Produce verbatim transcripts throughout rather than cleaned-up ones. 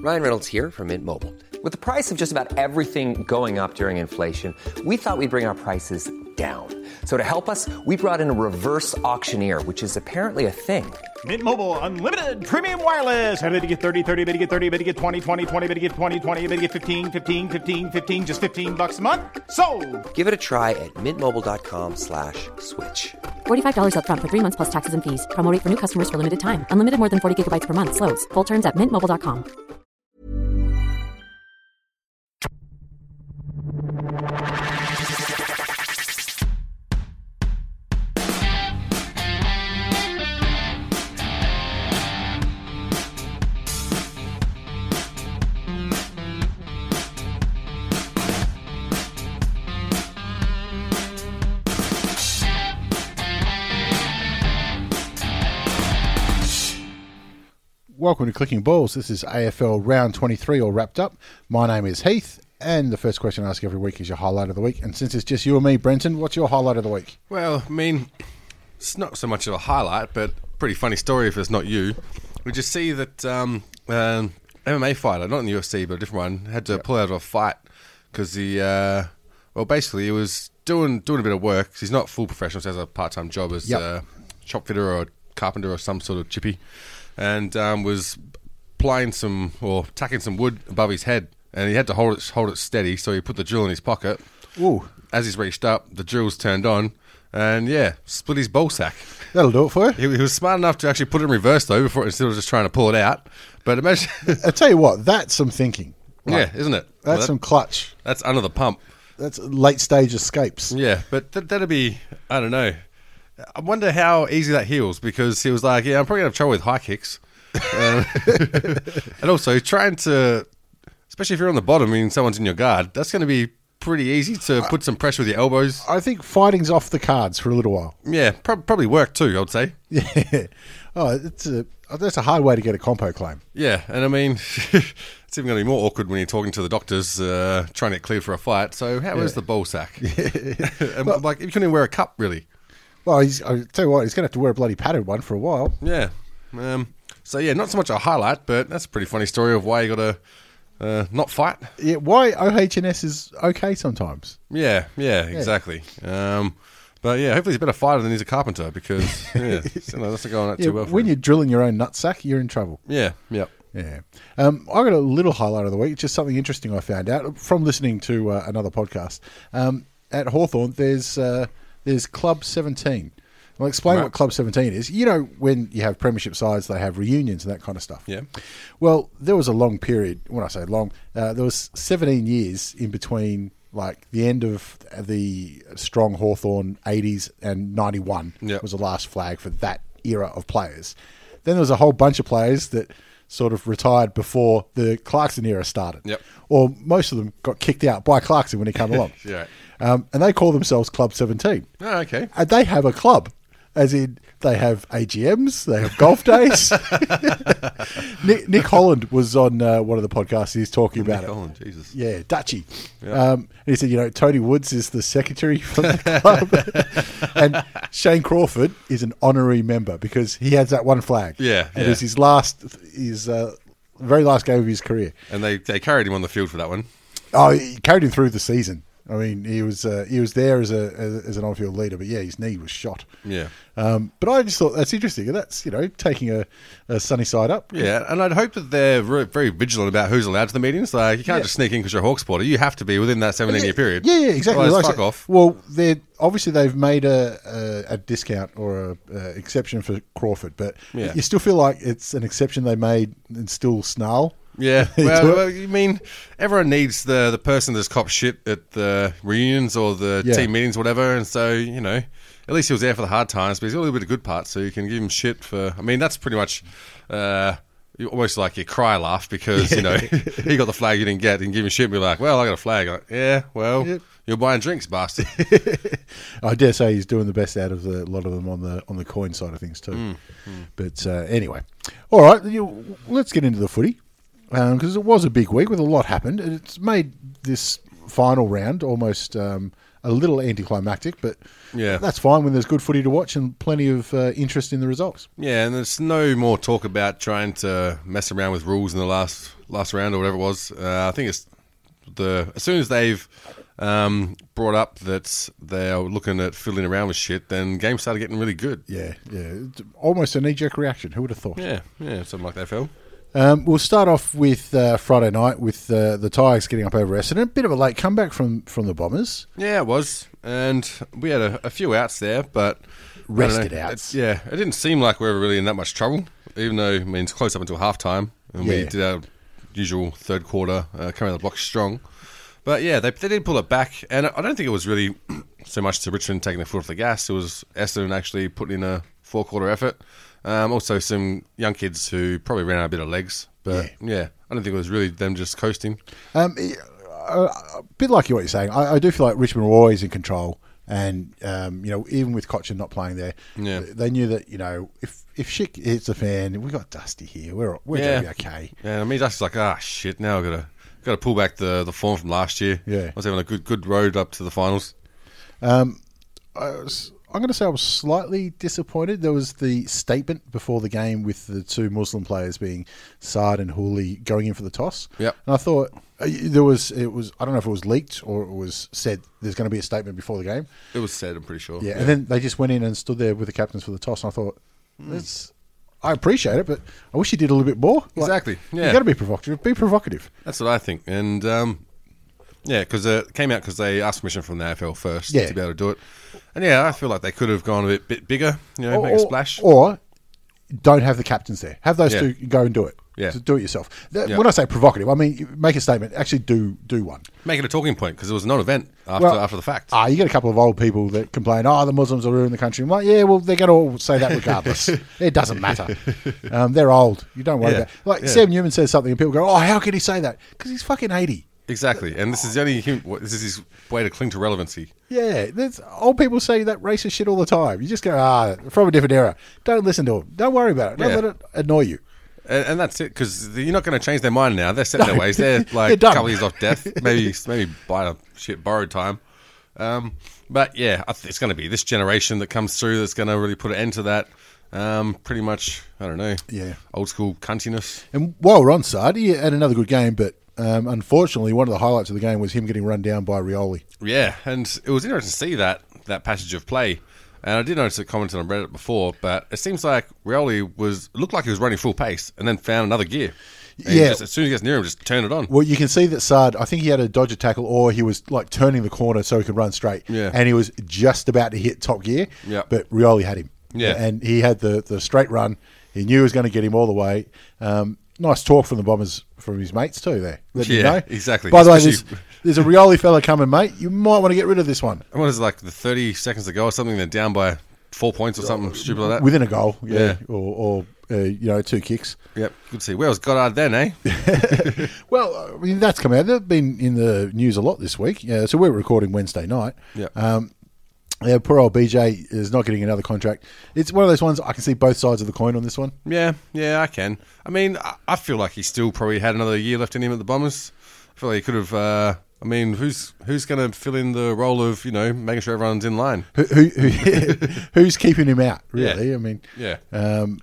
Ryan Reynolds here from Mint Mobile. With the price of just about everything going up during inflation, we thought we'd bring our prices down. So to help us, we brought in a reverse auctioneer, which is apparently a thing. Mint Mobile Unlimited Premium Wireless. How to get thirty, thirty, how to get thirty, how to get twenty, twenty, twenty, how to get twenty, twenty, how to get fifteen, fifteen, fifteen, fifteen, just fifteen bucks a month? Sold! Give it a try at mintmobile.com slash switch. forty-five dollars up front for three months plus taxes and fees. Promo rate for new customers for limited time. Unlimited more than forty gigabytes per month. Slows full terms at mint mobile dot com. Welcome to Clicking Balls. This is A F L Round twenty-three, all wrapped up. My name is Heath, and the first question I ask every week is your highlight of the week. And since it's just you and me, Brenton, what's your highlight of the week? Well, I mean, it's not so much of a highlight, but a pretty funny story if it's not you. We just see that um, um, M M A fighter, not in the U F C, but a different one, had to yep. pull out of a fight because he, uh, well, basically he was doing doing a bit of work. He's not full professional, so he has a part-time job as yep. a shop fitter or a carpenter or some sort of chippy. And um, was plying some or tacking some wood above his head, and he had to hold it hold it steady. So he put the drill in his pocket. Ooh! As he's reached up, the drill's turned on, and yeah, split his ball sack. That'll do it for you. He, he was smart enough to actually put it in reverse though, before instead of just trying to pull it out. But imagine, I tell you what, that's some thinking. Right? Yeah, isn't it? That's well, that, some clutch. That's under the pump. That's late stage escapes. Yeah, but th- that'd be, I don't know. I wonder how easy that heals, because he was like, yeah, I'm probably going to have trouble with high kicks. um, and also, trying to, especially if you're on the bottom and someone's in your guard, that's going to be pretty easy to put some pressure with your elbows. I think fighting's off the cards for a little while. Yeah, pro- probably work too, I would say. Yeah. Oh, it's a, that's a hard way to get a compo claim. Yeah, and I mean, it's even going to be more awkward when you're talking to the doctors uh, trying to get cleared for a fight. So how yeah. is the ball sack? Yeah. and, well, like, you couldn't even wear a cup, really. Well, he's, I'll tell you what, he's going to have to wear a bloody padded one for a while. Yeah. Um, so, yeah, not so much a highlight, but that's a pretty funny story of why you got to uh, not fight. Yeah, why O H and S is okay sometimes. Yeah, yeah, yeah. exactly. Um, but, yeah, hopefully he's a better fighter than he's a carpenter, because, yeah, so no, that's not going that yeah, too well for when him. You're drilling your own nutsack, you're in trouble. Yeah, yep. Yeah. Um, I got a little highlight of the week, just something interesting I found out from listening to uh, another podcast. Um, at Hawthorn, there's uh, there's Club seventeen. I'll explain right. what Club seventeen is. You know, when you have premiership sides, they have reunions and that kind of stuff. Yeah. Well, there was a long period, when I say long, uh, there was seventeen years in between, like, the end of the strong Hawthorn eighties and ninety-one yep. was the last flag for that era of players. Then there was a whole bunch of players that sort of retired before the Clarkson era started. Yep. Or most of them got kicked out by Clarkson when he came along. Yeah. Um, and they call themselves Club seventeen. Oh, okay. And they have a club. As in, they have A G Ms, they have golf days. Nick, Nick Holland was on uh, one of the podcasts. He's talking Nick about Nick it. Holland, Jesus. Yeah, Dutchy. Yep. Um, and he said, you know, Tony Woods is the secretary for the club. And Shane Crawford is an honorary member because he has that one flag. Yeah. And yeah. it was his last, his uh, very last game of his career. And they, they carried him on the field for that one. Oh, he carried him through the season. I mean, he was uh, he was there as a as, as an on-field leader, but yeah, his knee was shot. Yeah. Um, but I just thought that's interesting. And that's, you know, taking a, a sunny side up. Yeah, and I'd hope that they're very vigilant about who's allowed to the meetings. Like, you can't yeah. just sneak in because you're a Hawk supporter. You have to be within that seventeen-year yeah, period. Yeah, yeah, exactly. Otherwise, like fuck off. Well, they're obviously they've made a a, a discount or a, a exception for Crawford, but yeah. you still feel like it's an exception they made and still snarl. Yeah, well, well, you mean everyone needs the the person that's cop shit at the reunions or the yeah. team meetings, or whatever. And so, you know, at least he was there for the hard times, but he's got a little bit of good parts, so you can give him shit for. I mean, that's pretty much uh, almost like your cry laugh because you know he got the flag you didn't get, and give him shit. And be like, well, I got a flag. Like, yeah, well, yep. You're buying drinks, bastard. I dare say he's doing the best out of the, a lot of them on the on the coin side of things too. Mm, mm. But uh, anyway, all right, you, let's get into the footy. Because um, it was a big week with a lot happened. And it's made this final round, almost um, a little anticlimactic, but Yeah. that's fine when there's good footy to watch and plenty of uh, interest in the results. Yeah, and there's no more talk about trying to mess around with rules in the last last round or whatever it was. Uh, I think it's the as soon as they've um, brought up that they're looking at fiddling around with shit, then games started getting really good. Yeah, yeah, it's almost a knee-jerk reaction. Who would have thought? Yeah, yeah, something like that, Phil. Um, we'll start off with uh, Friday night with uh, the Tigers getting up over Essendon. A bit of a late comeback from, from the Bombers. Yeah, it was, and we had a, a few outs there, but I don't Rested know, outs. It, yeah, it didn't seem like we were really in that much trouble, even though I mean it's close up until half time, and we Yeah. did our usual third quarter uh, coming out of the block strong. But yeah, they they did pull it back, and I don't think it was really so much to Richmond taking the foot off the gas. It was Essendon actually putting in a four quarter effort. Um, also, some young kids who probably ran out a bit of legs. But yeah, yeah I don't think it was really them just coasting. Um, a, a bit like what you're saying, I, I do feel like Richmond were always in control, and um, you know, even with Cochin not playing there, Yeah. they knew that you know if if shit hits the fan, we got Dusty here, we're we're Yeah. gonna be okay. Yeah, I mean that's like ah shit. Now I've got to got to pull back the the form from last year. Yeah. I was having a good good road up to the finals. Um, I was, I'm going to say I was slightly disappointed. There was the statement before the game with the two Muslim players being Saad and Hooley going in for the toss. Yep. And I thought uh, there was it was I don't know if it was leaked or it was said there's going to be a statement before the game. It was said, I'm pretty sure. Yeah, and then they just went in and stood there with the captains for the toss. And I thought, that's, I appreciate it, but I wish you did a little bit more. Like, Exactly, yeah. You got to be provocative. Be provocative. That's what I think. And um, yeah, because uh, it came out because they asked permission from the A F L first Yeah. to be able to do it. And yeah, I feel like they could have gone a bit, bit bigger, you know, make a splash. Or don't have the captains there. Have those Yeah. two go and do it. Yeah. Just do it yourself. Th- Yeah. When I say provocative, I mean make a statement. Actually, do do one. Make it a talking point because it was a non-event after Well, after the fact. Ah, you get a couple of old people that complain, oh, the Muslims are ruining the country. I'm like, yeah, well, they're going to all say that regardless. It doesn't matter. Um, they're old. You don't worry Yeah. about it. Like, Yeah. Sam Newman says something and people go, oh, how can he say that? Because he's fucking eighty. Exactly, and this is the only hum- this is his way to cling to relevancy. Yeah, there's, old people say that racist shit all the time. You just go, ah, from a different era. Don't listen to them. Don't worry about it. Don't Yeah. let it annoy you. And, and that's it, because you're not going to change their mind now. They're set in their ways. They're like They're done. a couple of years off death, maybe maybe buy a shit borrowed time. Um, but yeah, I th- it's going to be this generation that comes through that's going to really put an end to that. Um, pretty much, I don't know, Yeah. old school cuntiness. And while we're on Saad, he had another good game, but um, unfortunately, one of the highlights of the game was him getting run down by Rioli. Yeah, and it was interesting to see that that passage of play. And I did notice it commented on Reddit before, but it seems like Rioli was looked like he was running full pace and then found another gear. And Yeah. just, as soon as he gets near him, just turn it on. Well, you can see that Saad, I think he had a dodger tackle or he was like turning the corner so he could run straight. Yeah. And he was just about to hit top gear, Yeah. but Rioli had him. Yeah. And he had the, the straight run. He knew he was going to get him all the way. Um, nice talk from the Bombers, from his mates too there. Letting you Yeah, know. exactly. By the way, there's, Especially- there's a Rioli fella coming, mate. You might want to get rid of this one. And what is it, like the thirty seconds to go or something? They're down by four points or something stupid like that. Within a goal, yeah. Yeah. Or, or uh, you know, two kicks. Yep, good to see. Where was Goddard then, eh? Well, I mean, that's come out. They've been in the news a lot this week. Yeah, so we're recording Wednesday night. Yeah. Um, yeah, poor old B J is not getting another contract. It's one of those ones I can see both sides of the coin on this one. Yeah, yeah, I can. I mean, I, I feel like he still probably had another year left in him at the Bombers. I feel like he could have. Uh, I mean, who's who's going to fill in the role of, you know, making sure everyone's in line? Who, who, who who's keeping him out? Really? Yeah. I mean, Yeah. Um,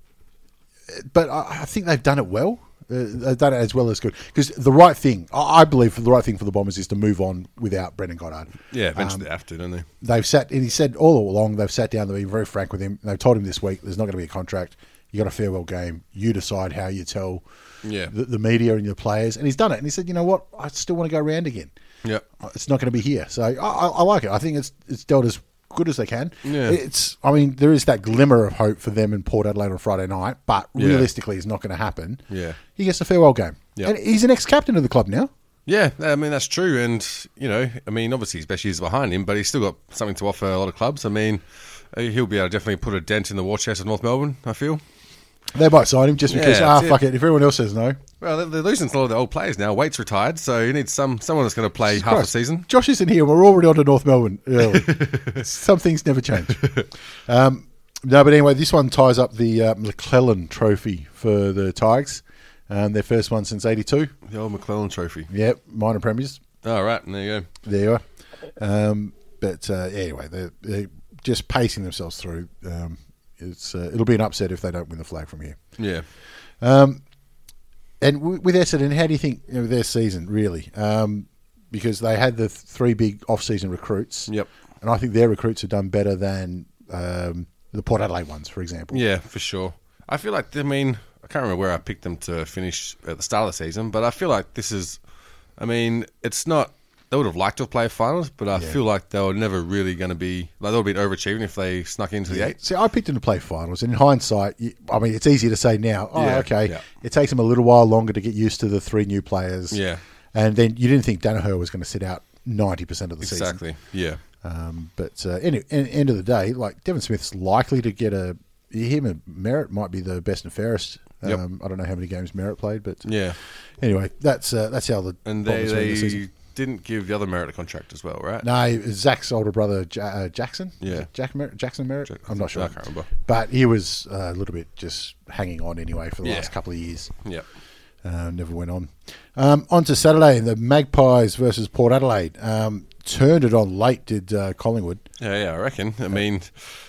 but I, I think they've done it well. Uh, they've done it as well as good because the right thing, I I believe, the right thing for the Bombers is to move on without Brendan Goddard. Yeah, eventually Um, they have to, don't they? They've sat, and he said all along, they've sat down, they've been very frank with him. They've told him this week there's not going to be a contract. You got a farewell game. You decide how you tell Yeah. the, the media and your players. And he's done it. And he said, you know what? I still want to go around again. Yep. It's not going to be here. So I, I, I like it. I think it's it's dealt as good as they can. Yeah. It's. I mean, there is that glimmer of hope for them in Port Adelaide on Friday night, but Yeah. realistically, it's not going to happen. Yeah. He gets a farewell game. Yep. And he's an ex-captain of the club now. Yeah, I mean, that's true. And, you know, I mean, obviously his best years are behind him, but he's still got something to offer a lot of clubs. I mean, he'll be able to definitely put a dent in the war chest of North Melbourne, I feel. They might sign him just because, Yeah, ah, that's fuck it. it. If everyone else says no. Well, they're, they're losing a lot of the old players now. Waite's retired, so you need some someone that's going to play half a Christ. season. Josh isn't here. We're already on to North Melbourne early. Some things never change. Um, no, but anyway, this one ties up the uh, McClellan Trophy for the Tigers. Um, their first one since eighty-two. The old McClellan Trophy. Yep, minor premiers. Oh, right. There you go. There you are. Um, but uh, anyway, they're, they're just pacing themselves through. Um, it's uh, it'll be an upset if they don't win the flag from here. Yeah. Um, and w- with Essendon, how do you think, you know, their season really? Um, because they had the th- three big off-season recruits. Yep. And I think their recruits have done better than um, the Port Adelaide ones, for example. Yeah, for sure. I feel like, I mean, I can't remember where I picked them to finish at the start of the season, but I feel like this is, I mean, it's not, they would have liked to have played finals, but I Yeah. feel like they were never really going to be, like, they would have been overachieving if they snuck into the eight. See, I picked them to play finals, and in hindsight, you, I mean, it's easy to say now, oh, Yeah, okay, yeah. it takes them a little while longer to get used to the three new players. Yeah. And then you didn't think Danaher was going to sit out ninety percent of the season. Exactly, yeah. Um, but uh, anyway, en- end of the day, like Devon Smith's likely to get a, him and Merritt might be the best and fairest. Um, Yep. I don't know how many games Merritt played, but Yeah. anyway, that's uh, that's how the And they, Bombers win the they season. didn't give the other Merritt a contract as well, right? No, Zach's older brother ja- uh, Jackson. Yeah. Is it Jack Mer- Jackson Merritt. Jack- I'm not sure. I can't remember. But he was uh, a little bit just hanging on anyway for the Yeah. last couple of years. Yeah. Uh, never went on. Um, on to Saturday, the Magpies versus Port Adelaide. Um, turned it on late, did uh, Collingwood. Yeah, yeah, I reckon. I mean,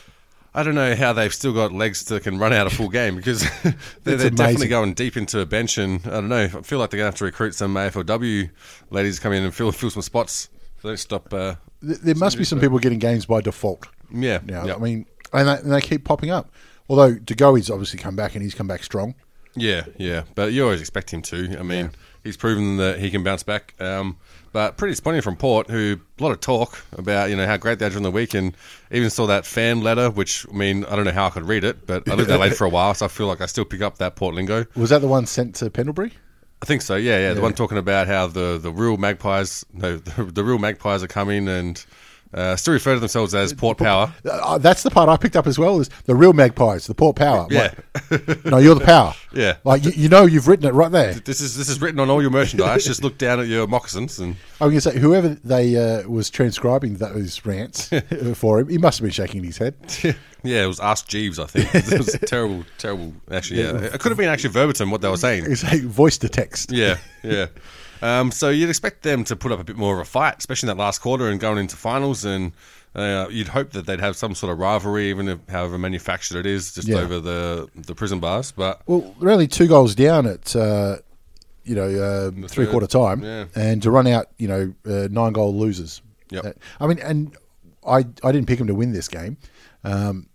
I don't know how they've still got legs that can run out a full game because they're, they're definitely amazing. going deep into a bench, and I don't know. I feel like they're going to have to recruit some A F L W ladies to come in and fill fill some spots. So don't stop. Uh, Th- There must be some people getting games by default. yeah, Now, yeah. I mean, and they, and they keep popping up. Although DeGoey's obviously come back and he's come back strong. Yeah, yeah, but you always expect him to. I mean, Yeah. he's proven that he can bounce back. Um, but pretty disappointing from Port, who a lot of talk about, you know, how great they are during the week, and even saw that fan letter, which, I mean, I don't know how I could read it, but I lived there late for a while, so I feel like I still pick up that Port lingo. Was that the one sent to Pendlebury? I think so. Yeah, yeah, the Yeah. one talking about how the, the real Magpies, no, the, the real Magpies are coming and uh, still refer to themselves as Port Power. Uh, that's the part I picked up as well, is the real Magpies, the Port Power. I'm Yeah. like, no, you're the Power. Yeah. Like, you, you know you've written it right there. This is this is written on all your merchandise. Just look down at your moccasins and I was going to say, whoever they uh, was transcribing those rants for him, he must have been shaking his head. yeah, it was Ask Jeeves. I think it was terrible, terrible. Actually, yeah, it could have been actually verbatim what they were saying. It's like voice to text. Yeah, yeah. Um, so you'd expect them to put up a bit more of a fight, especially in that last quarter and going into finals. And uh, you'd hope that they'd have some sort of rivalry, even if however manufactured it is, just Yeah. over the the prison bars. But Well, they're only two goals down at uh, you know uh, three third, quarter time, yeah. and to run out you know uh, nine goal losers. Yep. Uh, I mean, and I I didn't pick them to win this game, um,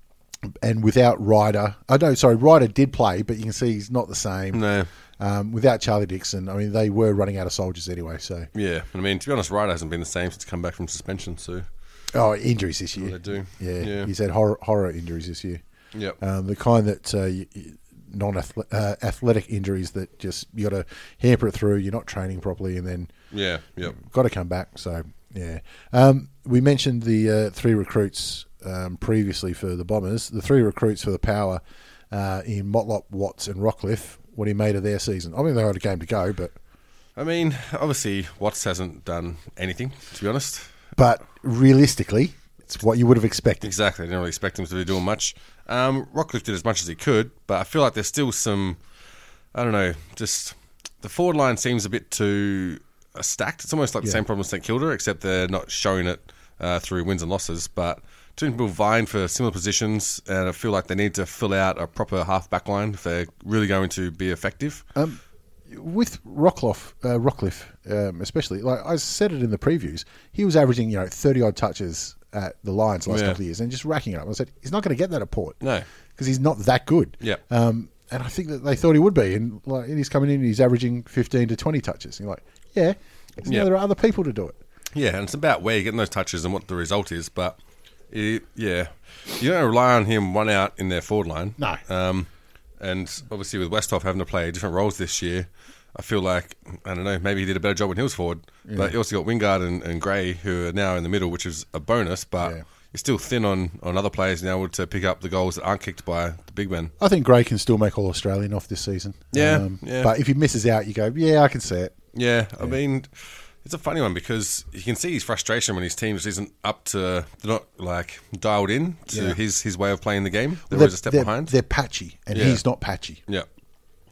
and without Ryder, I know sorry Ryder did play, but you can see he's not the same. no, Um, without Charlie Dixon, I mean they were running out of soldiers anyway. So yeah. I mean, to be honest, Ryder hasn't been the same since come back from suspension. So oh, injuries this year. they do. Yeah, Yeah. he's had horror horror injuries this year. Yep. Um, the kind that uh, you, you- non-athletic injuries that just you got to hamper it through. You're not training properly, and then Yeah. Yep. got to come back. So yeah, um, we mentioned the uh, three recruits um, previously for the Bombers. The three recruits for the Power uh, in Motlop, Watts, and Rockcliffe. What he made of their season. I mean, they had a game to go, but I mean, obviously, Watts hasn't done anything, to be honest. but realistically, it's what you would have expected. Exactly. I didn't really expect him to be doing much. Um, Rockcliffe did as much as he could, but I feel like there's still some, I don't know, just the forward line seems a bit too uh, stacked. It's almost like the Yeah. same problem as St Kilda, except they're not showing it uh, through wins and losses. But two people vying for similar positions, and I feel like they need to fill out a proper half back line if they're really going to be effective. Um, with Rockcliffe, uh, Rockcliffe um, especially, like I said it in the previews, he was averaging you know thirty odd touches at the Lions the last Yeah. couple of years and just racking it up. I said he's not going to get that at Port, No. because he's not that good. Yeah. Um, and I think that they thought he would be, and like and he's coming in and he's averaging fifteen to twenty touches. And you're like, yeah, 'cause now Yeah. there are other people to do it. Yeah, and it's about where you're getting those touches and what the result is. But, it, yeah, you don't rely on him one out in their forward line. No. Um, and obviously with Westhoff having to play different roles this year, I feel like, I don't know, maybe he did a better job when he was forward. But you also got Wingard and, and Gray, who are now in the middle, which is a bonus. But Yeah. you're still thin on, on other players now to pick up the goals that aren't kicked by the big men. I think Gray can still make All Australian off this season. Yeah, yeah. But if he misses out, you go, yeah, I can see it. Yeah, I mean, it's a funny one because you can see his frustration when his team just isn't up to, they're not like dialed in to Yeah. his, his way of playing the game. They're They're, always a step they're- behind. they're patchy, and Yeah. he's not patchy. Yeah.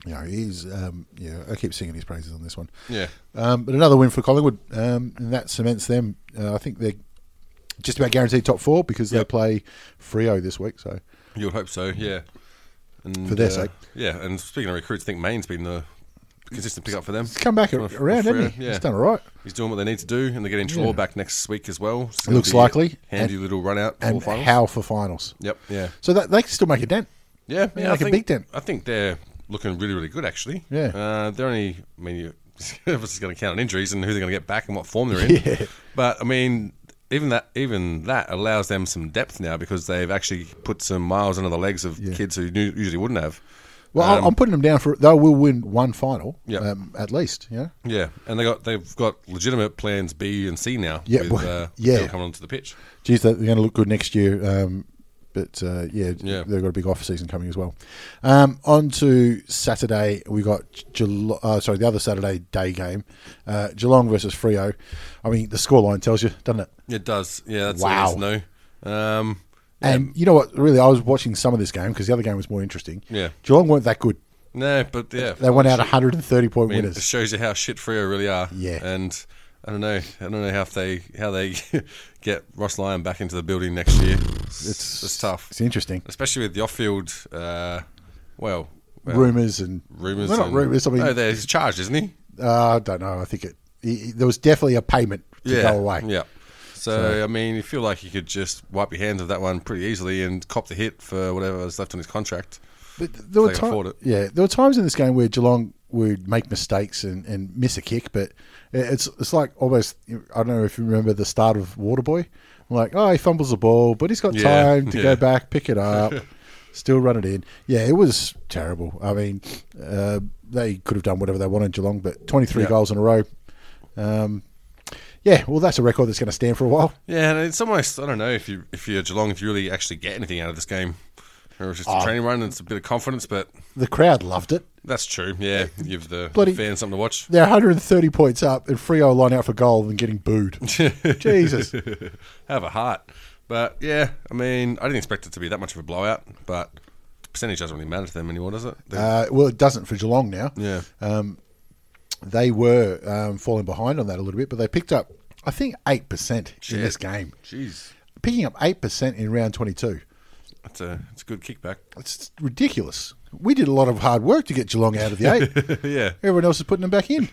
You know, he's um, yeah. I keep singing his praises on this one. Yeah. Um, but another win for Collingwood, um, and that cements them. Uh, I think they're just about guaranteed top four because Yep. they play Freo this week. So You would hope so, yeah. And, For their uh, sake. Yeah, and speaking of recruits, I think Maine's been the consistent pick up for them. he's come back Kind of around, Freo, hasn't he? Yeah. He's done all right. He's doing what they need to do, and they're getting Trelaw Yeah. back next week as well. So it'll Looks be likely. a handy And- little run out for And finals. how for finals. Yep, yeah. So that they can still make a dent. Yeah, Yeah, yeah, like I a think, big dent. I think they're looking really, really good, actually. Yeah. Uh, they're only, I mean, you, obviously going to count on injuries and who they're going to get back and what form they're in. Yeah. But, I mean, even that even that allows them some depth now because they've actually put some miles under the legs of Yeah. kids who knew, usually wouldn't have. Well, Um, I'm putting them down for. They will win one final, Yep. um, at least. Yeah. Yeah, and they got they've got legitimate plans B and C now. Yeah, with, well, uh, yeah. people coming onto the pitch. Geez, they're going to look good next year. Um, but uh, yeah, Yeah. they've got a big off season coming as well. Um, on to Saturday, we got Geelong, uh, sorry, the other Saturday day game, uh, Geelong versus Freo. I mean, the scoreline tells you, doesn't it? It does. Yeah, that's Wow. all there is to know. Um, yeah. And you know what? Really, I was watching some of this game because the other game was more interesting. Yeah. Geelong weren't that good. No, but yeah, They went out shit. one hundred thirty point I mean, it winners. shows you how shit Freo really are. Yeah. and I don't know, I don't know how if they how they get Ross Lyon back into the building next year. It's, It's it's tough, It's interesting. especially with the off-field. Uh, well, well Rumours and rumors. Well, not and- rumours. I mean, no, they're- he's charged, isn't he? uh, I don't know. I think it. He, he- there was definitely a payment to yeah, go away. Yeah. So, I mean, you feel like you could just wipe your hands of that one pretty easily and cop the hit for whatever was left on his contract. But there were They can afford times, it. yeah, there were times in this game where Geelong would make mistakes and, and miss a kick, but it's it's like almost. I don't know if you remember the start of Waterboy. Like, oh, he fumbles the ball, but he's got Yeah, time to yeah. go back, pick it up, still run it in. Yeah, it was terrible. I mean, uh, they could have done whatever they wanted, Geelong, but twenty-three Yeah. goals in a row. Um, yeah, well, that's a record that's going to stand for a while. Yeah, and it's almost I don't know if you if you're Geelong if you really actually get anything out of this game, or it's just a Oh. training run and it's a bit of confidence, but The crowd loved it. that's true. Yeah, give the Bloody- fans something to watch. They're one hundred thirty points up, and Freo line out for goal and getting booed. Jesus. Have a heart, but yeah, I mean, I didn't expect it to be that much of a blowout, but the percentage doesn't really matter to them anymore, does it? They- Uh, well, it doesn't for Geelong now. yeah, Um, they were um, falling behind on that a little bit, but they picked up, I think, eight percent in Shit. this game. jeez, Picking up eight percent in round twenty-two. that's a it's a good kickback. It's ridiculous. We did a lot of hard work to get Geelong out of the eight. Yeah, Everyone else is putting them back in.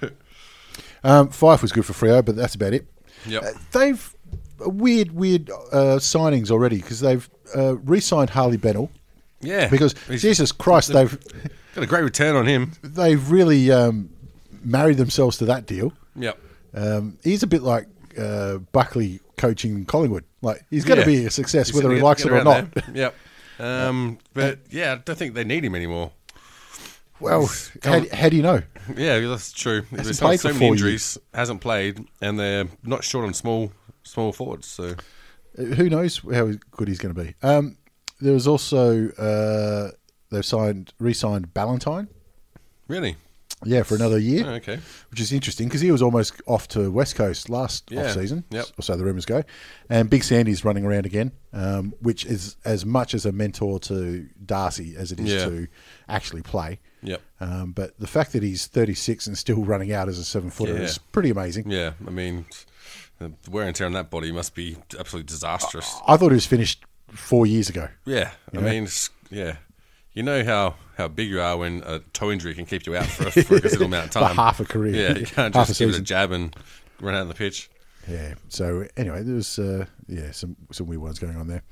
Um, Fife was good for Freo, but that's about it. Yep. Uh, they've weird, weird uh, signings already because they've uh, re-signed Harley Bennell. yeah. Because He's Jesus Christ, they've got a great return on him. they've really um, married themselves to that deal. Yep. Um, he's a bit like uh, Buckley coaching Collingwood. Like he's going to Yeah. be a success He's whether gonna he get- likes get it or around not. there. Yep. Um, but yeah, I don't think they need him anymore. Well, how, Come- how do you know? Yeah, that's true. There's played so for many four injuries, hasn't played, and they're not short on small small forwards. So Uh, Who knows how good he's going to be? Um, there was also uh, they've signed re-signed Ballantyne. really, Yeah, for another year, oh, okay. which is interesting because he was almost off to West Coast last Yeah, off season, yep. or so the rumours go. And Big Sandy's running around again, um, which is as much as a mentor to Darcy as it is Yeah. to actually play. Yep. Um, but the fact that he's thirty-six and still running out as a seven footer Yeah. is pretty amazing. Yeah, I mean, the wear and tear on that body must be absolutely disastrous. I thought he was finished four years ago. Yeah, I Yeah. mean, it's- yeah. You know how, how big you are when a toe injury can keep you out for a, for a considerable amount of For time. half a career. Yeah, you can't Half just a give it a season. jab and run out on the pitch. Yeah. So anyway, there was uh, yeah some some weird ones going on there.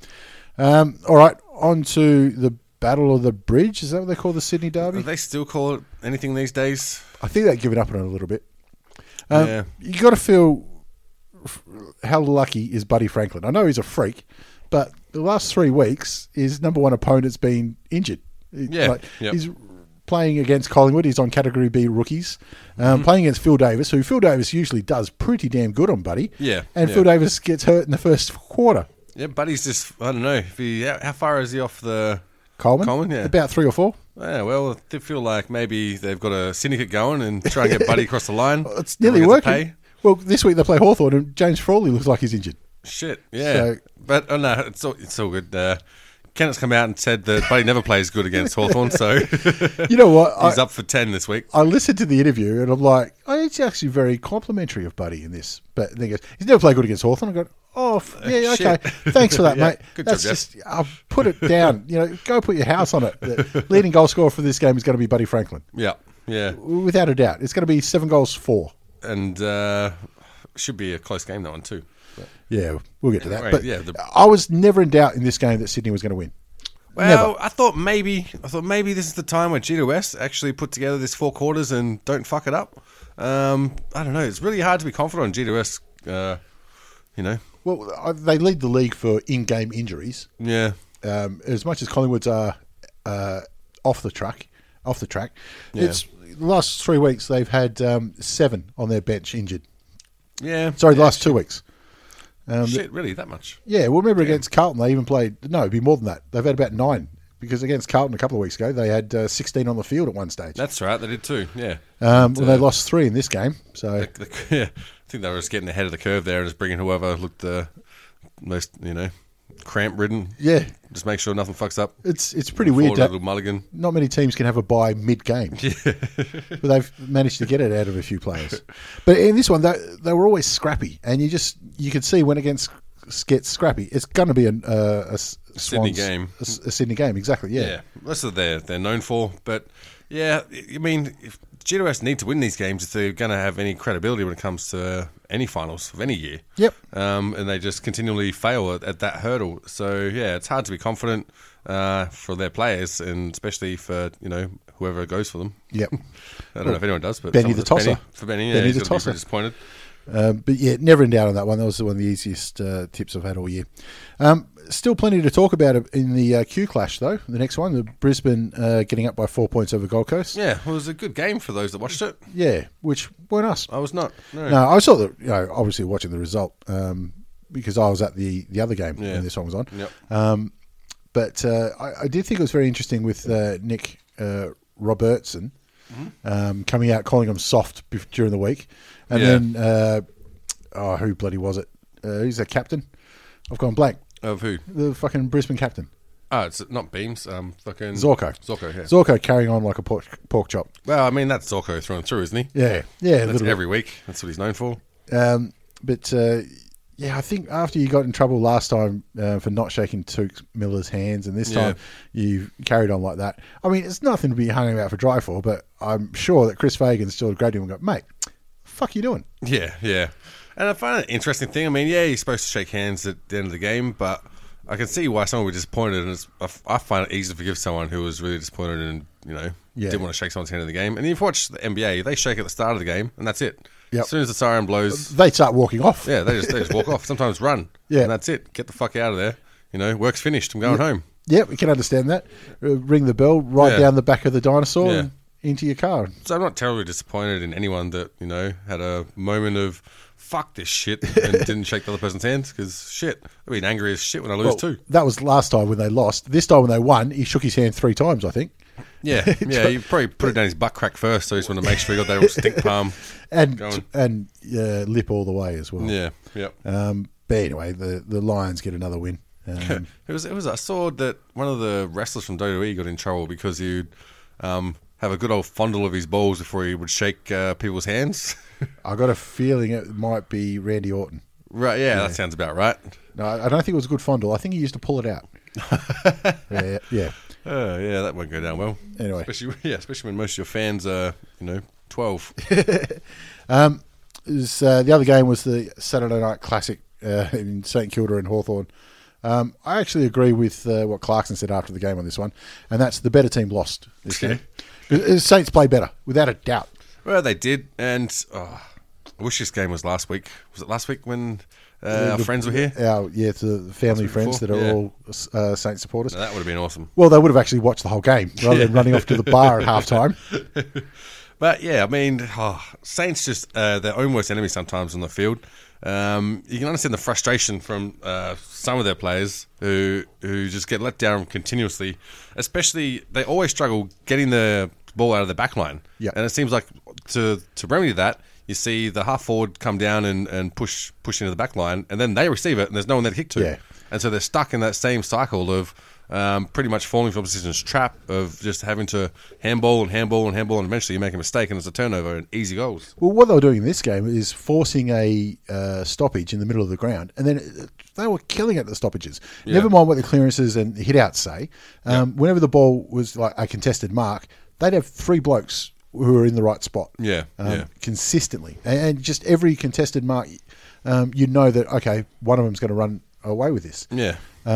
Um, all right, on to the Battle of the Bridge. Is that what they call the Sydney Derby? Do they still call it anything these days? I think they've given up on it a little bit. Um, Yeah. You got to feel f- how lucky is Buddy Franklin. I know he's a freak, but the last three weeks his number one opponent's been injured. Yeah, Like, yep. he's playing against Collingwood. He's on Category B rookies. Um, Mm-hmm. Playing against Phil Davis, who Phil Davis usually does pretty damn good on Buddy. Yeah, and yeah. Phil Davis gets hurt in the first quarter. Yeah, Buddy's just, I don't know. If he, how, how far is he off the Coleman, Coleman, yeah. about three or four. Yeah, well, I feel like maybe they've got a syndicate going and try and get Buddy across the line. It's nearly Everyone gets to working. Well, this week they play Hawthorn, and James Frawley looks like he's injured. Shit, yeah. So- but oh no, it's all, it's all good. Uh, Kennett's come out and said that Buddy never plays good against Hawthorn, so You know what? he's I, up for ten this week. I listened to the interview and I'm like, oh, it's actually very complimentary of Buddy in this. But then he goes, he's never played good against Hawthorn. I go, oh, f- yeah, okay. Shit. Thanks for that, Yeah, mate. good That's job, just, I'll put it down. You know, go put your house on it. The leading goal scorer for this game is going to be Buddy Franklin. Yeah, yeah. Without a doubt. It's going to be seven goals, four. And uh, should be a close game, that one, too. Yeah, we'll get to that. Anyway, But yeah, the- I was never in doubt in this game that Sydney was going to win. Well, Never. I thought maybe I thought maybe this is the time where G W S actually put together this four quarters and don't fuck it up. Um, I don't know. It's really hard to be confident on G W S. Uh, you know. Well, uh, they lead the league for in-game injuries. Yeah. Um, as much as Collingwood's are uh, off the track, off the track, Yeah. it's the last three weeks they've had um, seven on their bench injured. Yeah. Sorry, the last two weeks. Um, Shit, really that much? Yeah, well, remember against Carlton they even played. No, it'd be more than that. They've had about nine because against Carlton a couple of weeks ago they had uh, sixteen on the field at one stage. That's right. They did too. Yeah. Um, And, well, they uh, lost three in this game. So the, the, yeah, I think they were just getting ahead of the curve there and just bringing whoever looked the most, you know, cramp ridden. yeah, Just make sure nothing fucks up. it's it's pretty Forward weird. a That little mulligan. not many teams can have a bye mid-game, but they've managed to get it out of a few players. But in this one, they, they were always scrappy, and you just you could see when against gets scrappy, it's going to be an, uh, a, S- Sydney Swans- game. a, S- a Sydney game, exactly. Yeah, Yeah, that's what they're they're known for. But yeah, I mean, if G W S need to win these games if they're going to have any credibility when it comes to any finals of any year. Yep. Um, and they just continually fail at, at that hurdle. So yeah, it's hard to be confident uh, for their players, and especially for you know whoever goes for them. Yep. I don't know if anyone does, but Benny someone the does. tosser. Benny, for Benny, yeah, Benny he's the got to be tosser. pretty disappointed. Um, but yeah, never in doubt on that one. That was one of the easiest uh, tips I've had all year. Um, still plenty to talk about in the uh, Q Clash, though. The next one, the Brisbane uh, getting up by four points over Gold Coast. Yeah, well, it was a good game for those that watched it. Yeah, which weren't us. I was not. No. No, I saw the, you know, obviously watching the result um, because I was at the, the other game Yeah. when this one was on. Yep. Um, but uh, I, I did think it was very interesting with uh, Nick uh, Robertson um, coming out calling him soft bef- during the week. And Yeah. then, uh, oh, who bloody was it? Uh, who's the captain? I've gone blank. Of who? The fucking Brisbane captain. Oh, it's not Beams. Um, fucking Zorko. Zorko, yeah. Zorko carrying on like a pork, pork chop. Well, I mean, that's Zorko through and through, isn't he? Yeah, yeah. a That's little bit. every week. That's what he's known for. Um, but uh, yeah, I think after you got in trouble last time uh, for not shaking Tuke Miller's hands, and this Yeah. time you carried on like that. I mean, it's nothing to be hanging out for dry for, but I'm sure that Chris Fagan still grabbed him and go, "Mate, fuck you doing?" Yeah, yeah. And I find it an interesting thing. I mean, yeah, you're supposed to shake hands at the end of the game, but I can see why someone would be disappointed. And it's, I, f- I find it easy to forgive someone who was really disappointed and, you know, Yeah. didn't want to shake someone's hand in the game. And you've watched the N B A, they shake at the start of the game, and that's it. Yep. As soon as the siren blows, They start walking off. yeah, they just, they just walk off. Sometimes run. Yeah. And that's it. Get the fuck out of there. You know, work's finished. I'm going home. Yeah, we can understand that. Uh, ring the bell, right Yeah. down the back of the dinosaur, Yeah. and into your car. So I'm not terribly disappointed in anyone that, you know, had a moment of fuck this shit and didn't shake the other person's hands, because shit, I've been angry as shit when I lose Well, too. that was last time when they lost. This time when they won, he shook his hand three times, I think. Yeah, yeah, you probably put it down his butt crack first, so he just wanted to make sure he got that little stink palm And going. and uh, lip all the way as well. Yeah, yeah. Um, but anyway, the, the Lions get another win. Um, It was. It was. I saw that one of the wrestlers from W W E got in trouble because he'd um, have a good old fondle of his balls before he would shake uh, people's hands. I got a feeling it might be Randy Orton. Right. Yeah, that sounds about right. No, I don't think it was a good fondle. I think he used to pull it out. yeah, yeah. Uh, yeah, that won't go down well. Anyway. especially yeah, especially when most of your fans are, you know, twelve. Um, it was, uh, the other game was the Saturday Night Classic uh, in St Kilda and Hawthorn. Um, I actually agree with uh, what Clarkson said after the game on this one, and that's the better team lost this game. Uh, Saints play better, without a doubt. Well, they did, and oh, I wish this game was last week. Was it last week when uh, our The- friends were here? Our, yeah, to the family week friends before? that are Yeah. all uh, Saints supporters. No, that would have been awesome. Well, they would have actually watched the whole game rather than running off to the bar at halftime. But yeah, I mean, oh, Saints just uh, their own worst enemy sometimes on the field. Um, you can understand the frustration from uh, some of their players who who just get let down continuously. Especially, they always struggle getting the ball out of the back line. Yeah. And it seems like to to remedy that, you see the half forward come down and, and push push into the back line, and then they receive it, and there's no one there to kick to. Yeah. And so they're stuck in that same cycle of um, pretty much falling for opposition's trap of just having to handball and handball and handball, and eventually you make a mistake and it's a turnover and easy goals. Well, what they were doing in this game is forcing a uh, stoppage in the middle of the ground, and then they were killing it at the stoppages. Yeah. Never mind what the clearances and hit-outs say. Um, Yeah. Whenever the ball was like a contested mark, they'd have three blokes who were in the right spot. Yeah, um, yeah. consistently. And, and just every contested mark, um, you know that, okay, one of them's going to run away with this. Yeah.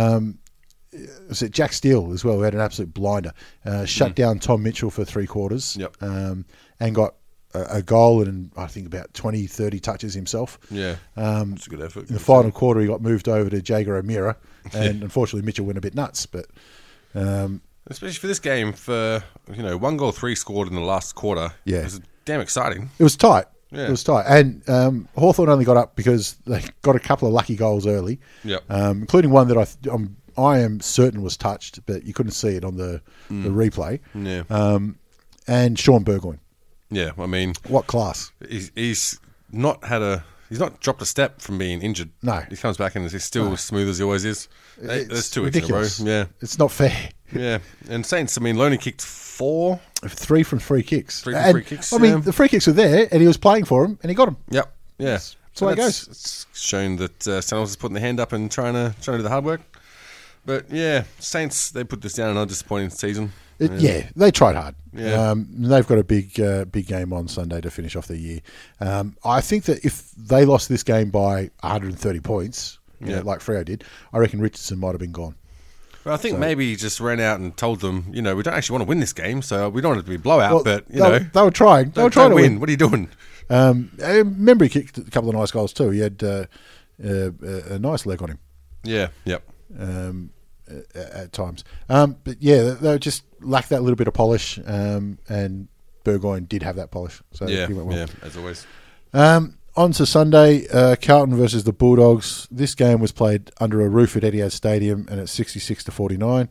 Was it Jack Steele as well, who had an absolute blinder. Uh, shut Mm. down Tom Mitchell for three quarters. Yep. Um, and got a, a goal and I think about twenty, thirty touches himself. Yeah. Um, It's a good effort. in the final quarter, he got moved over to Jager O'Meara, and unfortunately, Mitchell went a bit nuts. But um, Especially for this game, for, you know, one goal, three scored in the last quarter. Yeah. It was damn exciting. it was tight. Yeah. It was tight. And um, Hawthorn only got up because they got a couple of lucky goals early, Yep. um, including one that I, th- I'm, I am certain was touched, but you couldn't see it on the, the replay. Yeah. Um, and Sean Burgoyne. Yeah, I mean, What class? he's, he's not had a... He's not dropped a step from being injured. No. He comes back and he's still as smooth as he always is. Hey, It's That's two ridiculous. weeks in a row. It's not fair. Yeah. Yeah. And Saints, I mean, Loney kicked four. Three from free kicks. Three from And, free kicks, I mean, yeah. the free kicks were there, and he was playing for them, and he got them. Yep. Yeah. That's the way it goes. It's shown that uh, St. Albans is putting their hand up and trying to trying to do the hard work. But yeah, Saints, they put this down another disappointing season. It, yeah, they tried hard. Yeah. Um, they've got a big, uh, big game on Sunday to finish off the year. Um, I think that if they lost this game by one hundred thirty points, you Yeah. know, like Freo did, I reckon Richardson might have been gone. Well, I think maybe he just ran out and told them, you know, we don't actually want to win this game, so we don't want it to be a blowout, Well, but, you they, know, they were trying. They don't- were trying to don't win. What are you doing? Um, I remember he kicked a couple of nice goals too. He had uh, uh, a, a nice leg on him. Yeah, yep. um, at, at times. Um, but yeah, they, they just lacked that little bit of polish, um, and Burgoyne did have that polish. So Yeah, he went well. yeah, as always. Um, on to Sunday, uh, Carlton versus the Bulldogs. This game was played under a roof at Etihad Stadium, and it's sixty-six to forty-nine.